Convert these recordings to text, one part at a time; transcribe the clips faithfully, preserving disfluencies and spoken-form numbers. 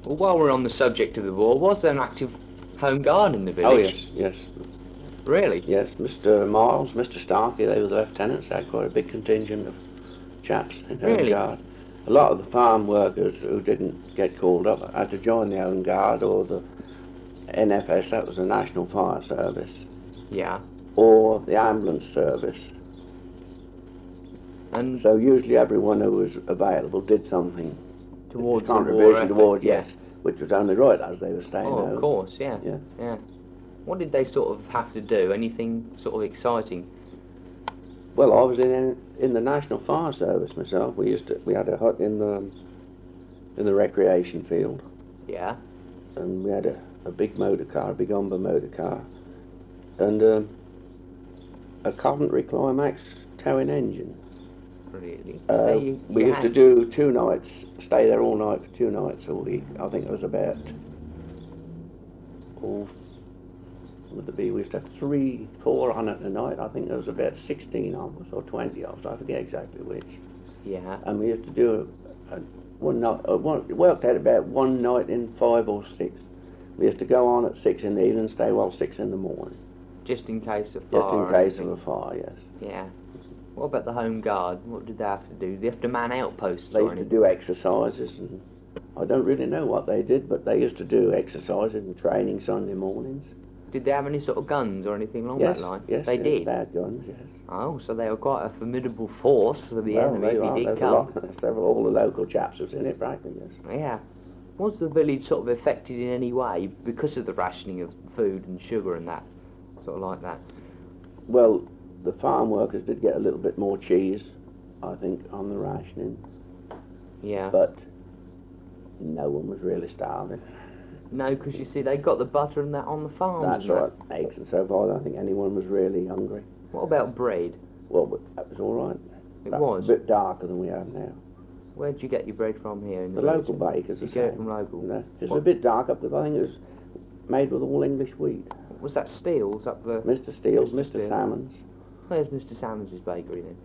Well, while we're on the subject of the war, was there an active home guard in the Oh, village? yes, yes. Really? Yes, Mister Miles, Mister Starkey, they were the lieutenants. They had quite a big contingent of chaps in Home Really? Guard. A lot of the farm workers who didn't get called up had to join the Home Guard or the N F S, that was the National Fire Service, Yeah. or the ambulance service. And So usually everyone who was available did something towards the contribution war effort, towards, yeah. yes, which was only right as they were staying Oh, home. of course, yeah. Yeah. Yeah. What did they sort of have to do? Anything sort of exciting? Well, I was in in the National Fire Service myself. We used to we had a hut in the in the recreation field, Yeah. and we had a, a big motor car, a big Humber motor car, and um, a Coventry Climax towing engine. Really? Uh, So you, we you used to had- do two nights, stay there all night for two nights a week. I think it was about, oh, would there be, we used to have three, four on at a night. I think there was about sixteen of us or twenty of us, I forget exactly which. Yeah. And we used to do a, a, one night, uh, one, it worked out about one night in five or six. We used to go on at six in the evening and stay till six in the morning. Just in case of fire. Just in or case of anything. a fire, yes. Yeah. What about the Home Guard? What did they have to do? Did they have to man outposts They or used to anything? do exercises, and I don't really know what they did, but they used to do exercises and training Sunday mornings. Did they have any sort of guns or anything along Yes, that line? yes, They yes, did? they had guns, yes. Oh, so they were quite a formidable force for the Well, enemy they if are. he did There's a come. lot, several, all the local chaps was in it, practically, yes. Yeah. Was the village sort of affected in any way because of the rationing of food and sugar and that? Sort of like that? Well, the farm workers did get a little bit more cheese, I think, on the rationing, Yeah. but no one was really starving. No, because you see, they got the butter and that on the farms. That's and right, eggs and so forth. I don't think anyone was really hungry. That. What about bread? Well, but that was all right. It That was? a bit darker than we have now. Where'd you get your bread from here in the The village? local bakers, You the get it same. from local? No, it's What? a bit darker because I think it was made with all English wheat. Was that Steele's up the... Mister Steele's, Mister Mister Steele. Salmon's. Where's Mister Salmon's bakery then?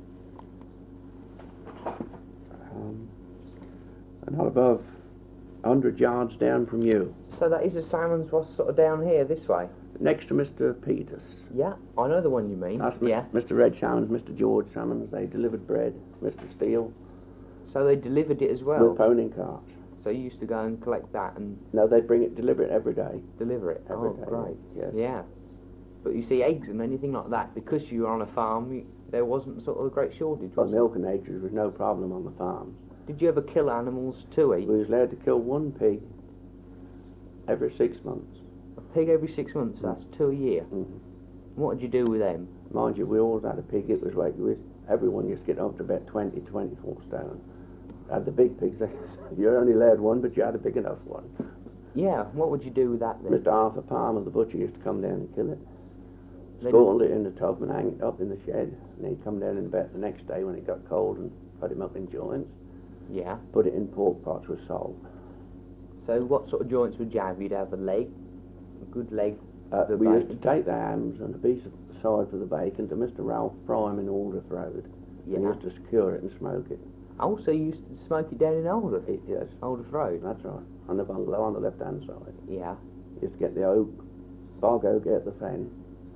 Um, and not above a hundred yards down from you, So that is the Salmon's was sort of down here this way? next to Mister Peters. Yeah, I know the one you mean. That's Mister Yeah. Mister Red Salmons, Mister George Salmons. They delivered bread. Mister Steele So they delivered it as well? with pony carts. So you used to go and collect that and No, they bring it, deliver it every day. deliver it? Every Oh, day, great. yes. Yeah. But you see, eggs and anything like that, because you were on a farm, you, there wasn't sort of a great shortage, But was there? milk and eggs was no problem on the farms. Did you ever kill animals to eat? We was allowed to kill one pig every six months. A pig every six months, that's two a year. Mhm. What did you do with them? Mind you, we always had a pig. It was like we, everyone used to get up to about twenty, twenty-four stone. Had the big pigs. You only allowed one, but you had a big enough one. Yeah, what would you do with that then? Mister Arthur Palmer, the butcher, used to come down and kill it. Then- Scalded it in the tub and hang it up in the shed. And he'd come down in about the next day when it got cold and cut him up in joints. Yeah. Put it in pork pots with salt. So what sort of joints would you have? You'd have a leg, a good leg. Uh, of the we used to bacon. take the hams and a piece of side for the bacon to Mister Ralph Prime in Aldworth Road. Yeah. And he used to secure it and smoke it. Also, you used to smoke it down in Aldworth, it yes, Aldworth Road. that's right. On the bungalow on the left-hand side. Yeah. Used to get the oak, bog oak out the fen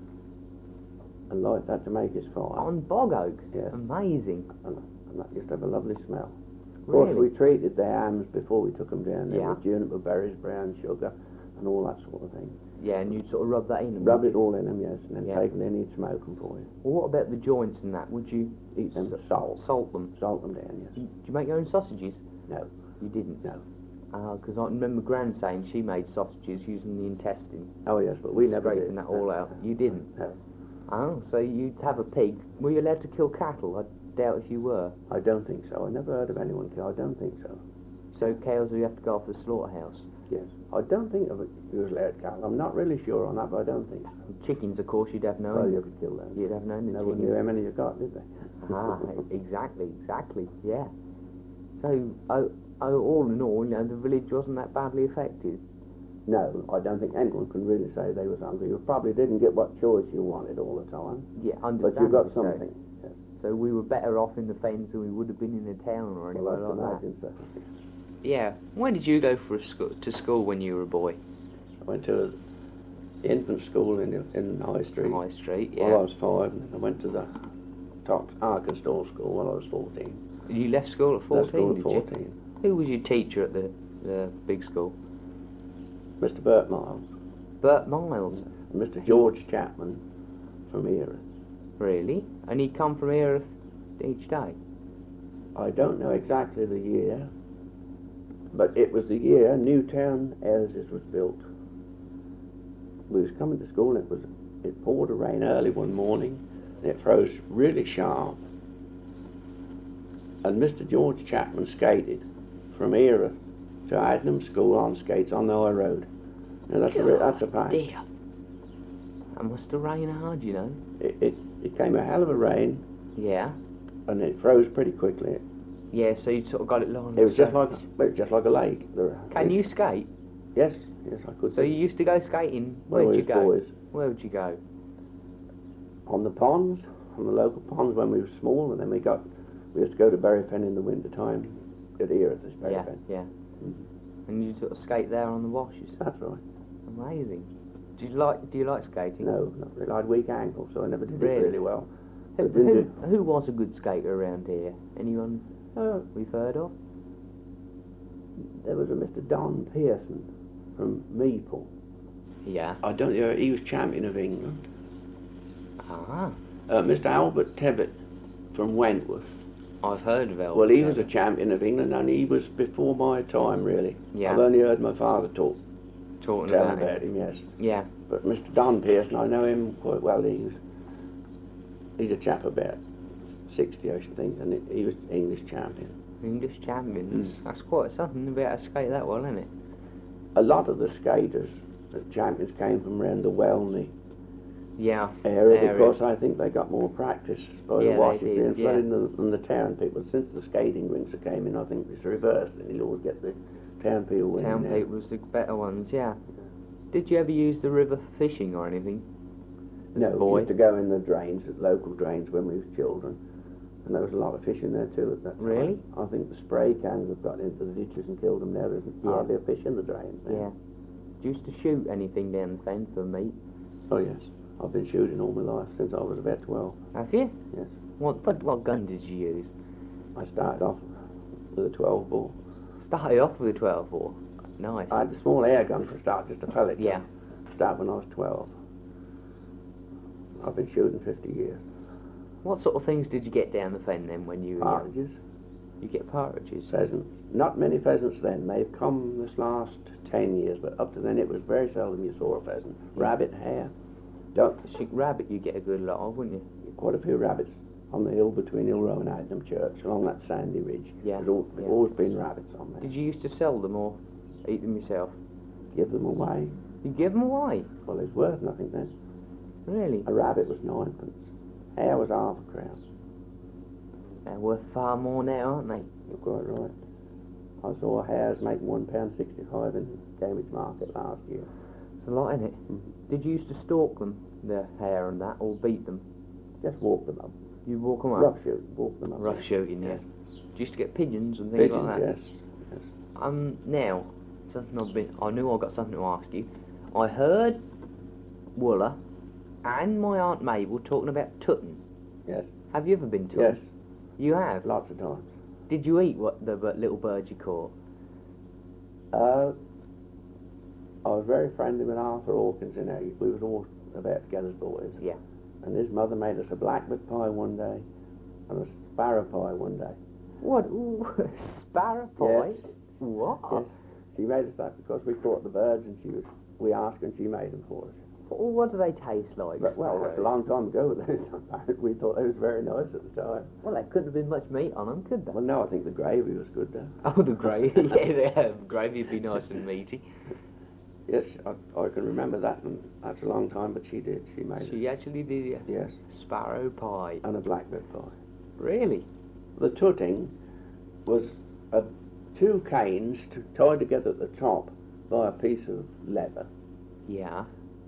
and light that to make his fire. On bog oak. Yes. Amazing. And, and that used to have a lovely smell. Of course, Really? we treated the hams before we took them down there Yeah. with juniper berries, brown sugar, and all that sort of thing. Yeah, and you'd sort of rub that in. Rub it all in them, yes, and then Yeah. take them in, he'd smoke them for you. Well, what about the joints and that? Would you Eat them with salt. salt them? Salt them down, yes. Did you make your own sausages? No, You didn't? no. Because I remember Gran saying she made sausages using the intestine. Oh, yes, but we never Scraping did. that all out. You didn't? No. Oh, so you'd have a pig. Were you allowed to kill cattle? I doubt if you were. I don't think so. I never heard of anyone kill. I don't think so. So cows, you have to go off the slaughterhouse. Yes. I don't think of it was allowed cattle. I'm not really sure on that, but I don't think so. And chickens, of course, you'd have known. Well, you could kill them. You'd have known the No one chickens. knew how many you got, did they? Ah, exactly, exactly, yeah. So, oh, oh, all in all, you know, the village wasn't that badly affected. No, I don't think anyone can really say they was hungry. You probably didn't get what choice you wanted all the time, Yeah, but you got understandably so. something. Yes. So we were better off in the fens than we would have been in a town or Well, anywhere I like can that. imagine so. Yeah. When did you go for a school, to school when you were a boy? I went to the infant school in in High Street. High Street, yeah. While I was five, and then I went to the Tox Arkansas school when I was fourteen. You left school at fourteen, Left school at did fourteen. you? Who was your teacher at the, the big school? Mister Bert Miles. Bert Miles. And Mister George Chapman from Erith. Really? And he come from here each day? I don't know exactly the year, but it was the year Newtown Houses was built. We was coming to school and it was it poured a rain early one morning and it froze really sharp. And Mister George Chapman skated from Erith to Adnam School on skates on the high road. Now that's a that's a pain. Dear. That must have rained hard, you know. It, it it came a hell of a rain Yeah. and it froze pretty quickly. Yeah, so you sort of got it lying. It was just like it was just like a lake. The- Can you skate? Yes, yes, I could. So do. you used to go skating? When Where'd we you was go? boys. Where would you go? On the ponds, on the local ponds when we were small, and then we got we used to go to Berryfen in the winter time at Erith, this Yeah, Berryfen. yeah. And you sort of skate there on the washes. That's right. Amazing. Do you like Do you like skating? No, not really. I had weak ankles, so I never did Really? it really well. Who, But didn't who, do- who was a good skater around here? Anyone Uh, we've heard of? there was a Mister Don Pearson from Meeple. Yeah. I don't know. He was champion of England. Ah, Uh, Mister Albert Tebbit from Wentworth. I've heard of Elvis. Well, he was a champion of England, and he was before my time, really. Yeah. I've only heard my father talk, talking tell about, about him. him, yes. Yeah. But Mister Don Pearson, I know him quite well. He was, he's a chap about sixty, I should think, and he was English champion. English champions. Mm. That's quite something to be able to skate that well, isn't it? A lot of the skaters, the champions, came from around the Welney Yeah. area, Area. because I think they got more practice by Yeah, the they washes did, being yeah. flooded than, than the town people. Since the skating rinks that came in, I think it's reversed, and you'll always get the town people winning Town now. people was the better ones, yeah. Did you ever use the river for fishing or anything? As No, a we boy? used to go in the drains, local drains, when we was children, and there was a lot of fish in there too at that time. Really? I think the spray cans have got into the ditches and killed them now. There's Yeah. hardly a fish in the drains now. Yeah. Did you used to shoot anything down the fen for meat? Oh yes, I've been shooting all my life since I was about twelve. Have you? Yes. What, what, what gun did you use? I started off with a twelve bore. Started off with a twelve bore. Nice. I had a small air gun for a start, just a pellet gun. Yeah. Started when I was twelve. I've been shooting fifty years. What sort of things did you get down the fen then when you were young? Partridges, You get partridges. pheasants. Not many pheasants then. They've come this last ten years, but up to then it was very seldom you saw a pheasant. Rabbit, hare. Don't, Shoot rabbit you get a good lot of, wouldn't you? quite a few rabbits on the hill between Hillrow and Adnam Church, along that sandy ridge. Yeah, There's, al- there's yeah. always been rabbits on there. Did you used to sell them or eat them yourself? Give them away. You give them away? Well, it's worth nothing then. Really? A rabbit was ninepence. Hare was half a crown. They're worth far more now, aren't they? You're quite right. I saw hares make one pound sixty-five in Cambridge Market last year. It's a lot, isn't it? Mhm. Did you used to stalk them, the hare and that, or beat them? Just walk them up. You walk them up? Rough shoot, walk them up. Rough shooting, yeah. Yes. You used to get pigeons and things Pigeons, like that. yes. yes. Um, now, something I've been, I knew I got something to ask you. I heard Wooler and my Aunt Mabel talking about tutting. Yes. Have you ever been to Yes, it? You have? lots of times. Did you eat what the b- little bird you caught? Uh, I was very friendly with Arthur Hawkins in there. We was all about together as boys. Yeah. And his mother made us a blackbird pie one day and a sparrow pie one day. What? Ooh, sparrow pie? Yes. What? Yes. She made us that because we caught the birds and she was, we asked and she made them for us. Oh, what do they taste like? But, well, that's a sparrows? long time ago. We thought they was very nice at the time. Well, there couldn't have been much meat on them, could there? Well, no, I think the gravy was good though. Oh, the gravy. Yeah, the gravy would be nice and meaty. Yes, I, I can remember that, and that's a long time, but she did. She made She it. actually did a Yes, sparrow pie. and a blackbird pie. Really? The tutting was uh, two canes to, tied together at the top by a piece of leather. Yeah,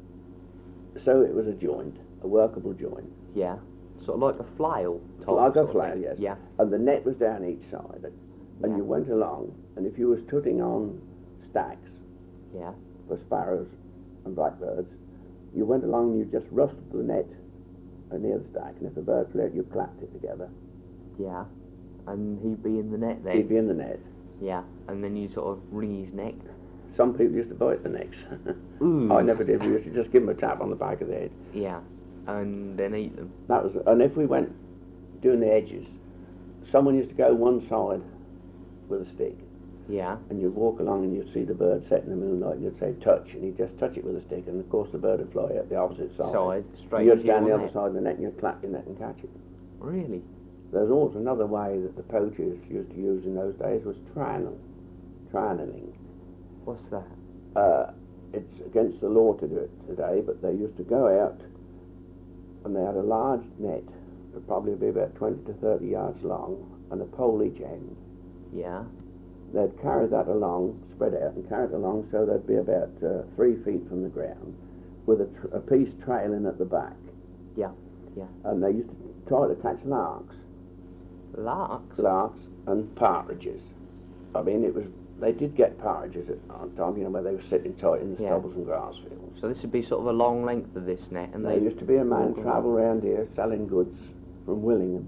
So it was a joint, a workable joint. yeah. Sort of like a flail. Type Like a sort of flail, thing. yes. Yeah. And the net was down each side. and Yeah. you went along, and if you was tutting on stacks Yeah. for sparrows and blackbirds, you went along and you just rustled the net near the stack, and if the bird flew out, you clapped it together. Yeah. And he'd be in the net then. He'd be in the net. Yeah. And then you sort of wring his neck. Some people used to bite the necks. Ooh. I never did. We used to just give them a tap on the back of the head. Yeah. And then eat them. That was, and if we went doing the edges, someone used to go one side with a stick, Yeah. and you'd walk along and you'd see the bird set in the moonlight, and you'd say touch, and he'd just touch it with a stick, and of course the bird would fly out the opposite side. Side. Straight And you'd into your stand the other net. side of the net, and you'd clap your net and catch it. Really? There's also another way that the poachers used to use in those days was trannel, tranneling. What's that? Uh, it's against the law to do it today, but they used to go out and they had a large net, would probably be about twenty to thirty yards long, and a pole each end. Yeah. They'd carry that along, spread out, and carry it along so they'd be about uh, three feet from the ground, with a, tr- a piece trailing at the back. Yeah, yeah. And they used to try to catch larks, Larks? larks and partridges. I mean, it was they did get partridges at one time, you know, where they were sitting tight in the Yeah. stubbles and grass fields. So this would be sort of a long length of this net, and There they used to be a man walk along. travel round here selling goods from Willingham,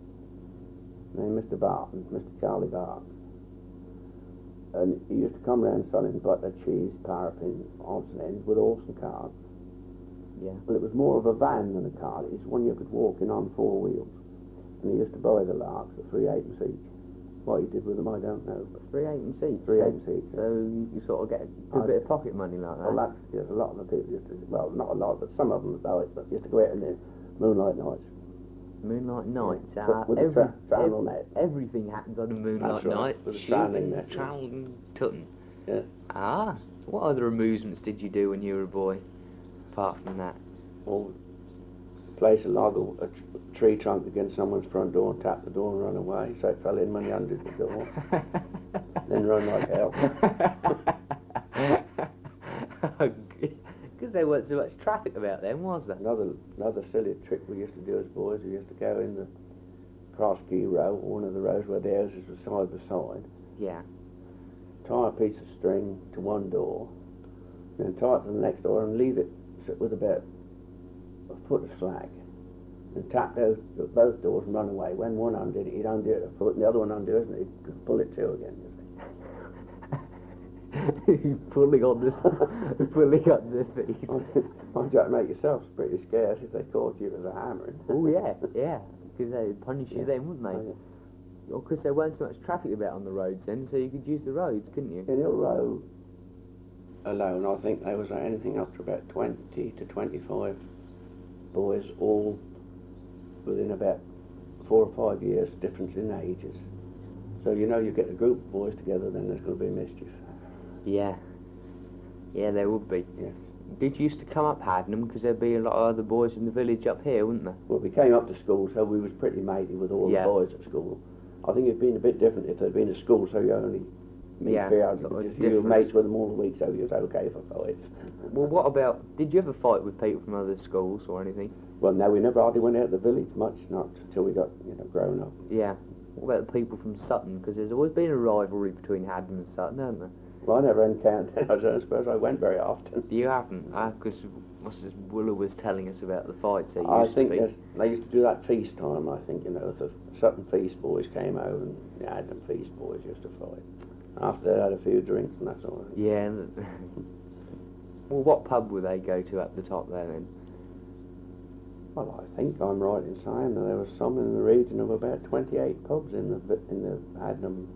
named Mister Barton, Mister Charlie Barton. And he used to come round selling butter, cheese, paraffin, odds and ends, with horse and cart. Yeah. Well, it was more of a van than a cart. It's one you could walk in on four wheels. And he used to buy the larks for three eightpence each. What he did with them, I don't know. But Three eightpence each. three so, eightpence each. So you, you sort of get a good I- bit of pocket money like that. Well, that's, yes, a lot of the people used to, well, not a lot, but some of them, though, but used to go out in the moonlight nights. Moonlight nights. Yeah, Uh, with the every, tra- trannel ev- net. Everything happens on a moonlight That's right, night. with the Shooting, tranning net, yeah. tranning, tutting. Yeah. Ah. What other amusements did you do when you were a boy, apart from that? Or place a log or a tr- tree trunk against someone's front door and tap the door and run away, so it fell in when he undid the door. Then run like hell. Because there wasn't so much traffic about them, was there? Another another silly trick we used to do as boys, we used to go in the cross key row, one of the rows where the houses were side by side, Yeah. tie a piece of string to one door, then tie it to the next door and leave it sit with about a foot of slack, and tap those both doors and run away. When one undid it, he'd undo it a foot, and the other one undo it, and he'd pull it to again. You see. pulling on the pulling on the feet. Mind you, to make yourself pretty scarce if they caught you as a hammering. Oh yeah, yeah. Because they'd punish you Yeah. then, wouldn't they? Oh, Well, because there weren't so much traffic about on the roads then, so you could use the roads, couldn't you? yeah. In Hill Row alone, I think there was anything up to about twenty to twenty-five boys, all within about four or five years difference in ages. So you know, you get a group of boys together, then there's going to be mischief. Yeah. Yeah, there would be. Yes. Did you used to come up Haddenham? Because there'd be a lot of other boys in the village up here, wouldn't there? Well, we came up to school, so we was pretty matey with all Yeah. the boys at school. I think it'd been a bit different if there'd been a school, so you only meet Yeah, periodically, sort of because you were difference. mates with them all the week, so you was okay for fights. Well, what about... Did you ever fight with people from other schools or anything? Well, no, we never hardly went out of the village much, not until we got, you know, grown up. Yeah. What about the people from Sutton? Because there's always been a rivalry between Haddenham and Sutton, hasn't there? Well, I never encountered, I don't suppose I went very often. You haven't? Because what's this Willa was telling us about the fights there used I think to be. there's- they used to do that feast time, I think, you know, the Sutton Feast boys came over and the Adam Feast boys used to fight. After they had a few drinks and that's all. Yeah. and- well, what pub would they go to up the top there then? Well, I think I'm right in saying that there was some in the region of about twenty-eight pubs in the vi- in the Hadnam.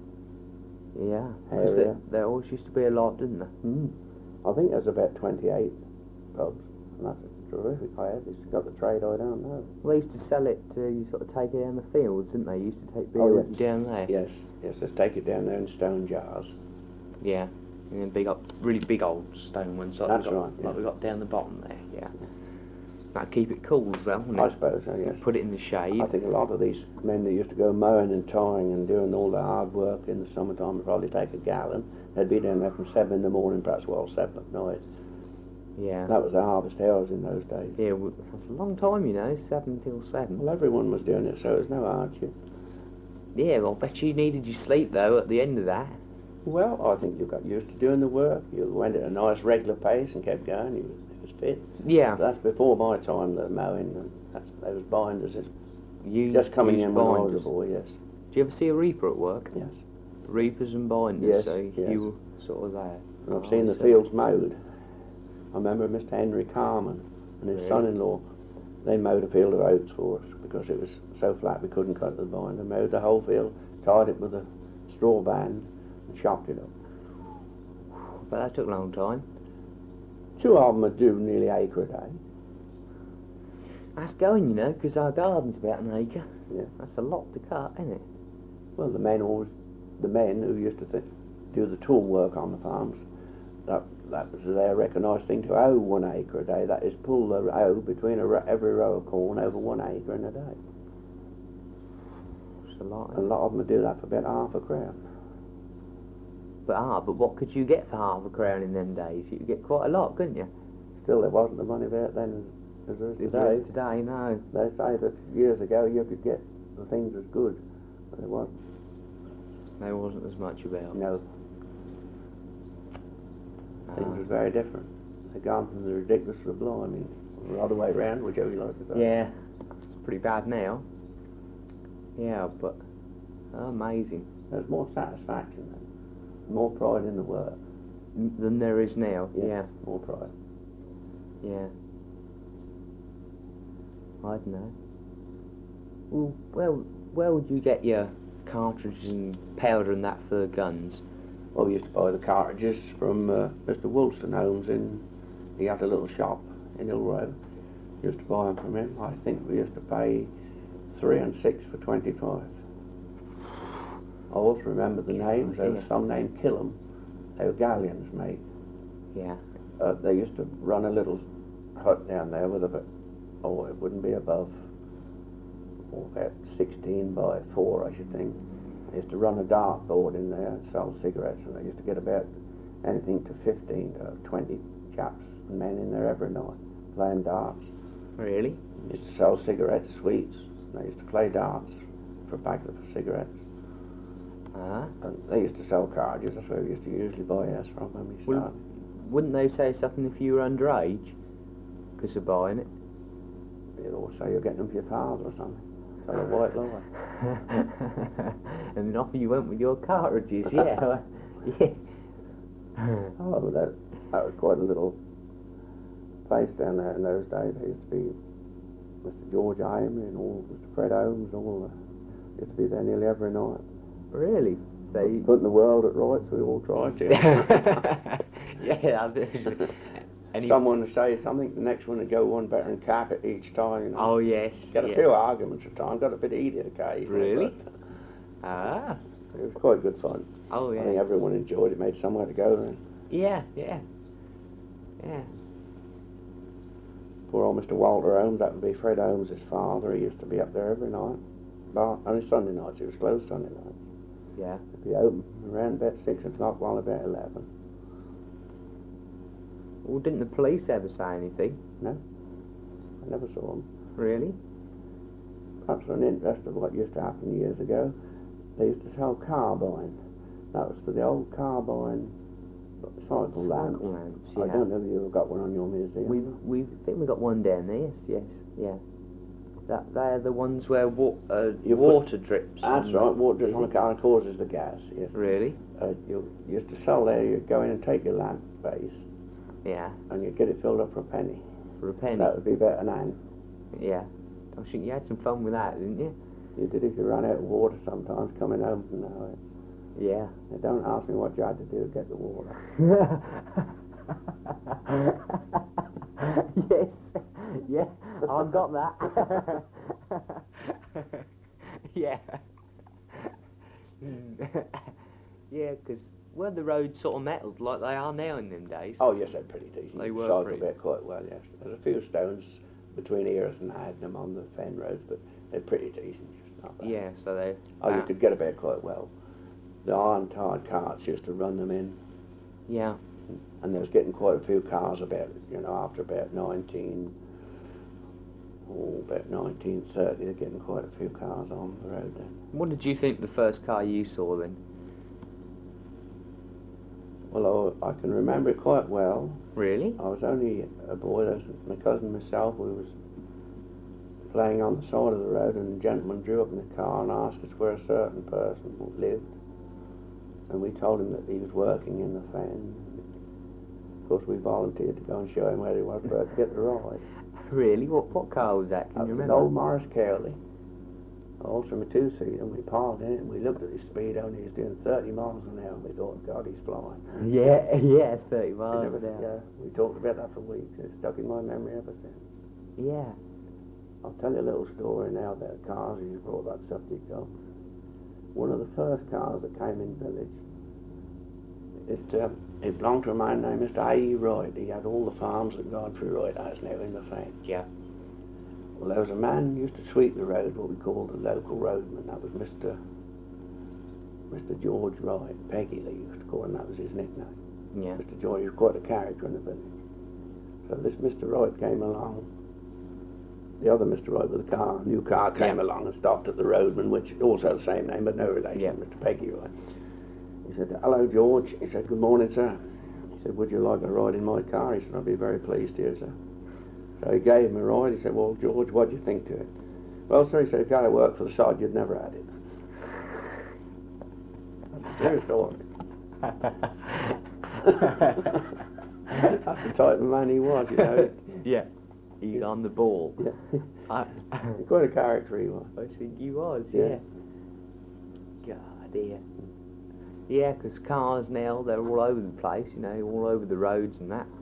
Yeah. 'Cause Area. there, there always used to be a lot, didn't there? Hmm. I think there's about twenty-eight pubs, and that's terrific. I have it's got the trade I don't know. Well, they used to sell it to you sort of take it down the fields, didn't they? You used to take beer Oh, with yes. you down there. Yes, yes. Let's take it down there in stone jars. Yeah. And then big up, really big old stone ones like That's we got, right, yeah. like we got down the bottom there. Yeah. That'd keep it cool as well, wouldn't I it? suppose so. Yes. Put it in the shade. I think a lot of these men that used to go mowing and tying and doing all the hard work in the summertime would probably take a gallon. They'd be down there from seven in the morning, perhaps well seven at night. Yeah. That was the harvest hours in those days. Yeah, well, that's a long time, you know, seven till seven. Well, everyone was doing it, so it was no hardship. Yeah, well, I bet you needed your sleep, though, at the end of that. Well, I think you got used to doing the work. You went at a nice regular pace and kept going. You was, it was fit. Yeah. That's before my time, the mowing. And that's, those binders. It's You just coming use in when I was binders. a boy, yes. Do you ever see a reaper at work? Yes. Reapers and binders, Yes, so yes. you were sort of there. And I've Oh, seen the so- fields mowed. I remember Mister Henry Carman and his Really? son-in-law. They mowed a field of oats for us because it was so flat we couldn't cut the binder. Mowed the whole field, tied it with a straw band, and chopped it up. But that took a long time. Two of them would do nearly an acre a day. That's going, you know, because our garden's about an acre. Yeah. That's a lot to cut, isn't it? Well, the men always, the men who used to th- do the tool work on the farms, that that was their recognised thing to hoe one acre a day. That is, pull the hoe between a ro- every row of corn over one acre in a day. It's a lot. A Isn't it? lot of them would do that for about half a crown. But ah, but what could you get for half a crown in them days? You could get quite a lot, couldn't you? Still, there wasn't the money there then as there is If today. it's Today, no. They say that years ago you could get the things as good, but it wasn't. There wasn't as much about. No, things Ah. was very different. They'd gone from the ridiculous to the blimey, or the other way round, whichever you like to say. Yeah, it's pretty bad now. Yeah, but amazing. There's more satisfaction then, more pride in the work. M- Than there is now. Yeah. Yeah, More pride. yeah. I don't know. Well, well, where would you get your cartridges and powder and that for the guns? Well, we used to buy the cartridges from uh, Mister Woolston Holmes in, he had a little shop in Hill Road. Used to buy them from him. I think we used to pay three and six for twenty-five. I also remember the names. There was some named Killam. They were galleons, mate. Yeah. Uh, they used to run a little hut down there with a, oh, it wouldn't be above, oh, about sixteen by four, I should think. They used to run a dart board in there and sell cigarettes, and they used to get about anything to fifteen to twenty chaps and men in there every night playing darts. Really? They used to sell cigarettes, sweets, and they used to play darts for a packet of cigarettes. Ah. And they used to sell cartridges. That's where we used to usually buy ours from when we Well, started. Wouldn't they say something if you were underage? Because of buying it? They'd always say you're getting them for your father or something. Tell a white lie. And then off you went with your cartridges, yeah. well, yeah. Oh, well, that, that was quite a little place down there in those days. There used to be Mister George Amory and all, Mister Fred Holmes and all that. Used to be there nearly every night. Really? They... Putting the world at rights, we all tried to. Yeah, there's... Any... Someone would say something, the next one would go one better and cap it each time. You know. Oh, yes. Got a yeah. few arguments at times, got a bit heated occasionally. Really? but Ah. It was quite good fun. Oh, I think yeah. everyone enjoyed it, made somewhere to go then. Yeah, yeah. Yeah. Poor old Mister Walter Holmes, that would be Fred Holmes' father, he used to be up there every night. But only Sunday nights, he was closed Sunday nights. Yeah. It'd be open around about six o'clock while about eleven. Well, didn't the police ever say anything? No, I never saw them. Really? Perhaps an interest of what used to happen years ago, they used to sell carbine. That was for the old carbine cycle lamps. Cycle lamps, I yeah. don't know if you've got one on your museum. We've, we've, I think we got one down there, yes, yes, yeah. That, they're the ones where wa- uh, You put- water drips. That's on right, the- water is drips on it? the car and causes the gas, yes. Really? Uh, you you used to sell there, you'd go in and take your lamp base, Yeah, and you'd get it filled up for a penny. for a penny. That would be about an an. Yeah. I think you had some fun with that, didn't you? You did if you ran out of water sometimes coming home from there. Yeah. Now, don't ask me what you had to do to get the water. Yes. Yeah. I've got that. Yeah. Yeah, because were the roads sort of metalled like they are now in them days? Oh yes, they're pretty decent. They You were cycle pretty- there quite well, yes. There's a few stones between Erith and Adnam on the fen roads, but they're pretty decent. It's not bad. Yeah, so they... Oh, you uh, could get about quite well. The iron-tired carts used to run them in, Yeah. and there was getting quite a few cars about, you know, after about nineteen oh, about nineteen thirty, they're getting quite a few cars on the road then. What did you think the first car you saw then? Well, I, I can remember it quite well. Really? I was only a boy. There was my cousin and myself. We was playing on the side of the road, and a gentleman drew up in the car and asked us where a certain person lived. And we told him that he was working in the fan. Of course, we volunteered to go and show him where he was for us to get the ride. Really? What what car was that? Can That you was an remember? old Morris Cowley, also a two-seater, and we piled in it, and we looked at his speedo, and he was doing thirty miles an hour, and we thought, God, he's flying. Yeah, yeah, thirty We miles never, an hour. yeah, we talked about that for weeks. It's stuck in my memory ever since. Yeah. I'll tell you a little story now about cars, as you brought that subject up. One of the first cars that came in the village, it, um, it belonged to a man named Mister A E Wright. He had all the farms that Godfrey Wright has now in the fan. Yeah. Well, there was a man who used to sweep the road, what we called the local roadman. That was Mister Mister George Wright. Peggy, they used to call him. That was his nickname. Yeah. Mister George was quite a character in the village. So this Mister Wright came along. The other Mister Wright with a car, a new car came Yeah. along and stopped at the roadman, which also the same name, but no relation, Yeah. Mister Peggy Wright. He said, "Hello, George." He said, "Good morning, sir." He said, "Would you like a ride in my car?" He said, "I'd be very pleased here, sir." So he gave him a ride. He said, "Well, George, what do you think to it?" "Well, sir," he said, "if you had to work for the sod, you'd never had it." That's a true story. That's the type of man he was, you know. Yeah. He's on the ball. Yeah. I, Quite a character he was. I think he was, yeah. Yes. God, dear. Yeah, 'cause cars now, they're all over the place, you know, all over the roads and that.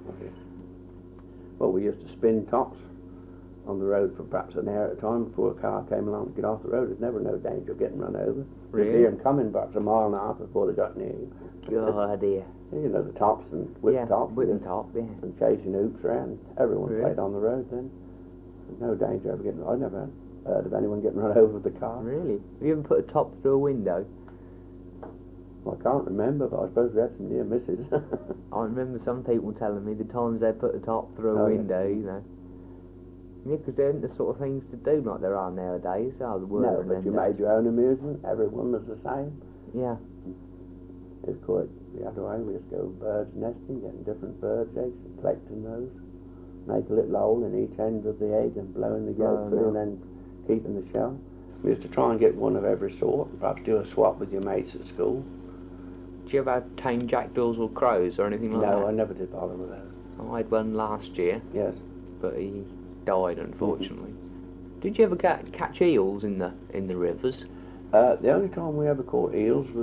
Well, we used to spin tops on the road for perhaps an hour at a time before a car came along to get off the road. There's never no danger of getting run over. Really? You'd hear them coming perhaps a mile and a half before they got near you. God, dear. You know, the tops and whip Yeah, tops. whip yeah, and top, yeah. And chasing hoops around. Everyone Really? played on the road then. No danger of getting... I never heard of anyone getting run over with the car. Really? Have you ever put a top through a window? Well, I can't remember, but I suppose we had some near misses. I remember some people telling me the times they put a top through a Oh, yeah. window, you know. Yeah, 'cause there aren't the sort of things to do like there are nowadays, are there? were No, in but them you days? made your own amusement. Everyone was the same. Yeah. It's quite the other way. We just go birds nesting, getting different birds' eggs, and collecting those. Make a little hole in each end of the egg and blowing the yolk Oh, through no. and then keeping the shell. We used to try and get one of every sort and perhaps do a swap with your mates at school. Do you ever have tame jackdaws or crows or anything like no, that? I never did bother with those. I had one last year, Yes. but he died unfortunately. Did you ever ca- catch eels in the in the rivers? Uh, the only time we ever caught eels was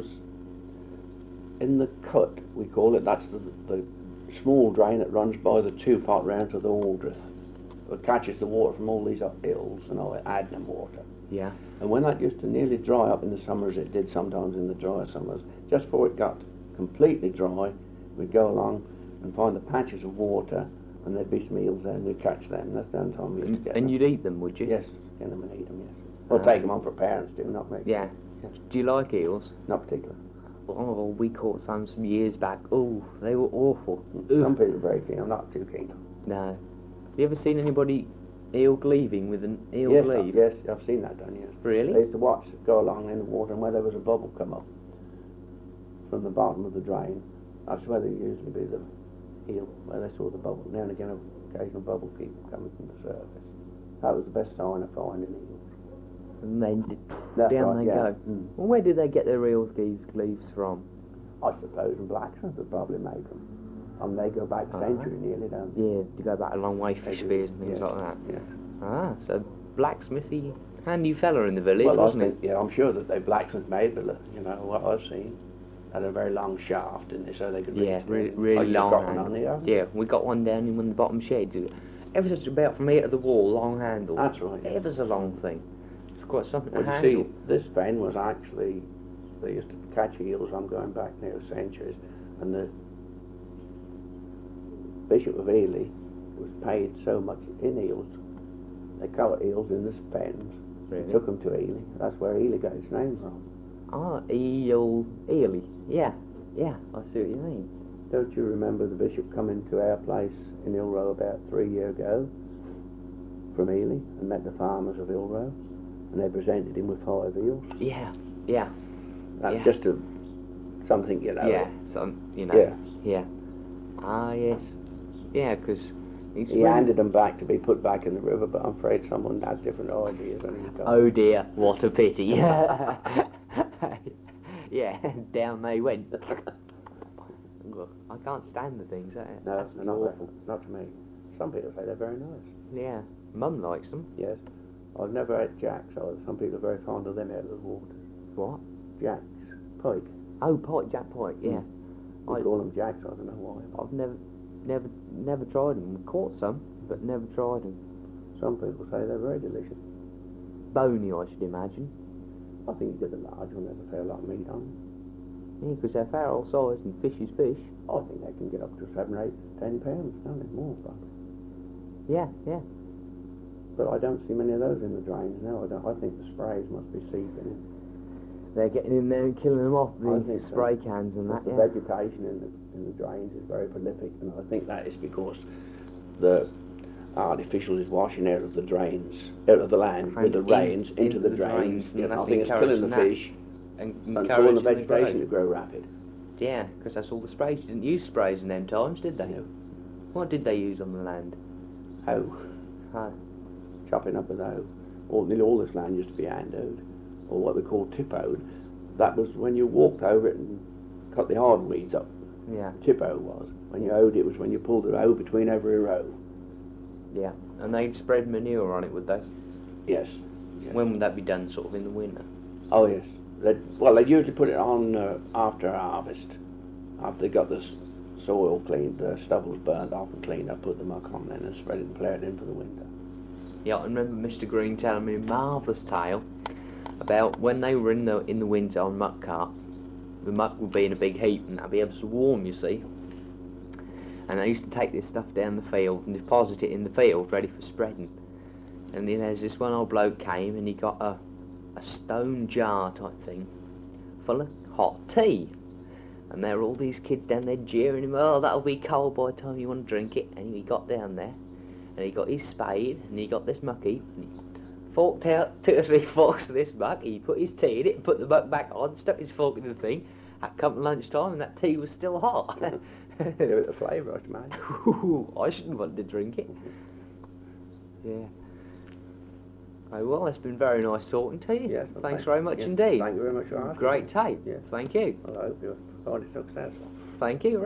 in the cut, we call it. That's the, the small drain that runs by the two-pot round to the Aldrich. It catches the water from all these up hills and all Adnam water. Yeah. And when that used to nearly dry up in the summers, it did sometimes in the drier summers, just before it got completely dry, we'd go along and find the patches of water, and there'd be some eels there, and we'd catch them. That's the only time we used to And, get and them. you'd eat them, would you? Yes, get them and eat them, yes. Well, Ah. take them on for parents do, not me. Yeah. Yes. Do you like eels? Not particular. Oh, we caught some some years back. Oh, they were awful. Some people are very keen. I'm not too keen. No. Have you ever seen anybody eel gleaving with an eel yes, gleave? I, yes, I've seen that done, yes. Really? I used to watch it go along in the water, and where there was a bubble come up from the bottom of the drain, that's where they usually be the eel, where they saw the bubble. Now and again, an occasional bubble keep coming from the surface. That was the best sign of finding eels. And then d- That's down right, they yeah. go. Mm. Well, where did they get their eel gleaves, gleaves from? I suppose, and blacksmiths would probably make them. And they go back Ah. century nearly, don't they? Yeah, you go back a long way, fish They do, spears and things yes, like that. Yes. Ah, so blacksmithy, handy fella in the village, Well, wasn't I he? think, yeah, I'm sure that they blacksmith made, but look, you know what I've seen, had a very long shaft, didn't they, so they could reach Yeah, it. really, Oh, really you've long. got one handle. on here, haven't Yeah, we got one down in one of the bottom sheds. Ever such about from here to the wall, long handle. That's right, yeah. Ever so long thing. It's quite something Well, to you handle. see, this fen was actually, they used to catch eels, I'm going back now centuries, and the Bishop of Ely was paid so much in eels, they caught eels in the pens, Really? and took them to Ely. That's where Ely got its name from. Ah, eel, eely. Yeah, yeah, I see what you mean. Don't you remember the bishop coming to our place in Ilrow about three years ago from Ely and met the farmers of Ilro, and they presented him with five eels. Yeah, yeah. That's yeah. just a something, you know. Yeah, some, you know. Yeah. Yeah. Ah, yes. Yeah, because he's He really- handed them back to be put back in the river, but I'm afraid someone had different ideas when he got. Oh dear, what a pity. Yeah, down they went. Ugh, I can't stand the things. That, No, that's they're not, awful. not to me. Some people say they're very nice. Yeah, Mum likes them. Yes. I've never had jacks. So some people are very fond of them out of the water. What? Jacks. Pike. Oh, pike, Jack Pike. Yeah. We I- call them jacks. I don't know why. I've never, never, never tried them. Caught some, but never tried them. Some people say they're very delicious. Bony, I should imagine. I think you get the large one. There's a fair lot of meat on them. Yeah, because they're feral size and fish is fish. I think they can get up to seven, eight, ten pounds. No, they're more, probably. Yeah, yeah. But I don't see many of those in the drains now. I, don't, I think the sprays must be seeping in. They're getting in there and killing them off I the think so. spray cans and that. The Yeah. vegetation in the in the drains is very prolific, and I think that is because the artificial is washing out of the drains, out of the land with the And rains in- into into the the drains. drains, and Yeah, that's I think it's killing the encouraging fish And and causing the encouraging vegetation to growth. grow rapid. Yeah, because that's all the sprays. You didn't use sprays in them times, did they? No. What did they use on the land? Hoe, Huh. chopping up with hoe. All, nearly all this land used to be hand-hoed, or what they call tip-hoed. That was when you walked over it and cut the hard weeds up. Yeah, Tip-hoe was. When you hoed it was when you pulled the hoe between every row. yeah. And they'd spread manure on it, would they? Yes. yes. When would that be done? Sort of in the winter. Oh yes. They'd, well, they'd usually put it on uh, after harvest, after they got the s- soil cleaned, the stubbles burnt off and cleaned up, put the muck on then and spread it and ploughed it in for the winter. Yeah, I remember Mister Green telling me a marvellous tale about when they were in the in the winter on muck cart. The muck would be in a big heap and that'd be ever so warm, you see. And they used to take this stuff down the field and deposit it in the field ready for spreading. And then there's this one old bloke came and he got a a stone jar type thing full of hot tea. And there were all these kids down there jeering him, oh, that'll be cold by the time you want to drink it. And he got down there and he got his spade and he got this muck heap and he forked out two or three forks of this muck. He put his tea in it, put the muck back on, stuck his fork in the thing. Had come lunchtime and that tea was still hot. Give it a flavour, I imagine. I shouldn't want to drink it. Yeah. Oh, well, it's been very nice talking to you. Yes, well, Thanks thank- very much yes, indeed. Thank you very much for asking. Great tape. Yes. Thank you. Well, I hope you find it successful. Thank you.